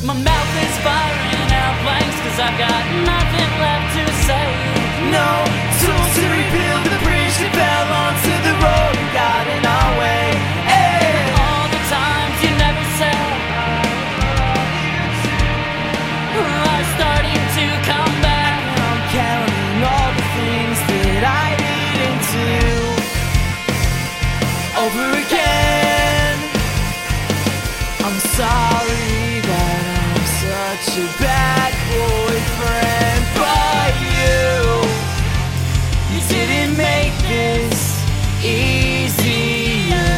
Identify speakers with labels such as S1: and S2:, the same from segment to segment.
S1: My mouth is firing out blanks, 'cause I've got nothing left to say.
S2: No tools to rebuild the bridge that fell onto the road and got in our way. Hey!
S1: All the times you never said are starting to come back.
S2: I'm counting all the things that I didn't do over again. I'm sorry that I'm such a bad boyfriend, but you didn't make this easier.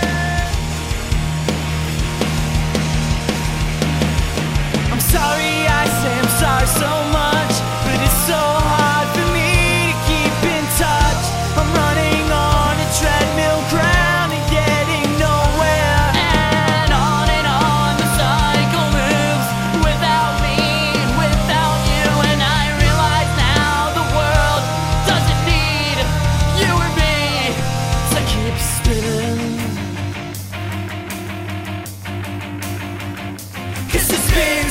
S2: I'm sorry, I say I'm sorry so much, but it's so hard for me to keep in touch. I'm running on a treadmill ground and getting nowhere.
S1: And on the cycle moves without me and without you. And I realize now the world doesn't need you or me to keep spinning.
S2: 'Cause it's been